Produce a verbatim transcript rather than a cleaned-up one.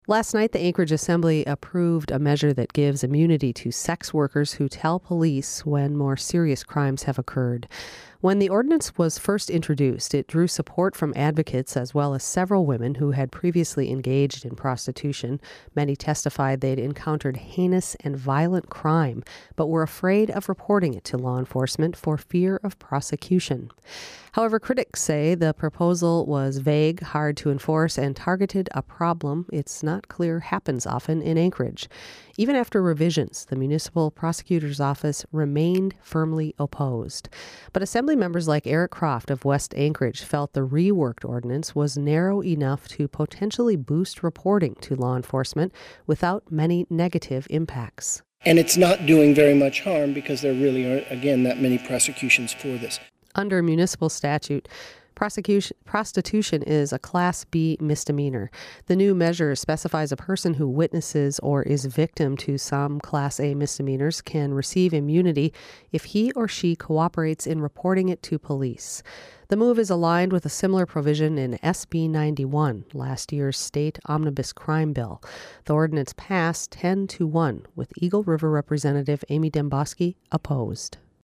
Last night, the Anchorage Assembly approved a measure that gives immunity to sex workers who tell police when more serious crimes have occurred. When the ordinance was first introduced, it drew support from advocates as well as several women who had previously engaged in prostitution. Many testified they'd encountered heinous and violent crime, but were afraid of reporting it to law enforcement for fear of prosecution. However, critics say the proposal was vague, hard to enforce, and targeted a problem it's not clear happens often in Anchorage. Even after revisions, the municipal prosecutor's office remained firmly opposed. But Assembly members like Eric Croft of West Anchorage felt the reworked ordinance was narrow enough to potentially boost reporting to law enforcement without many negative impacts. And it's not doing very much harm because there really aren't, again, that many prosecutions for this. Under municipal statute, prosecution, prostitution is a Class B misdemeanor. The new measure specifies a person who witnesses or is victim to some Class A misdemeanors can receive immunity if he or she cooperates in reporting it to police. The move is aligned with a similar provision in S B ninety-one, last year's state omnibus crime bill. The ordinance passed ten to one, with Eagle River Representative Amy Demboski opposed.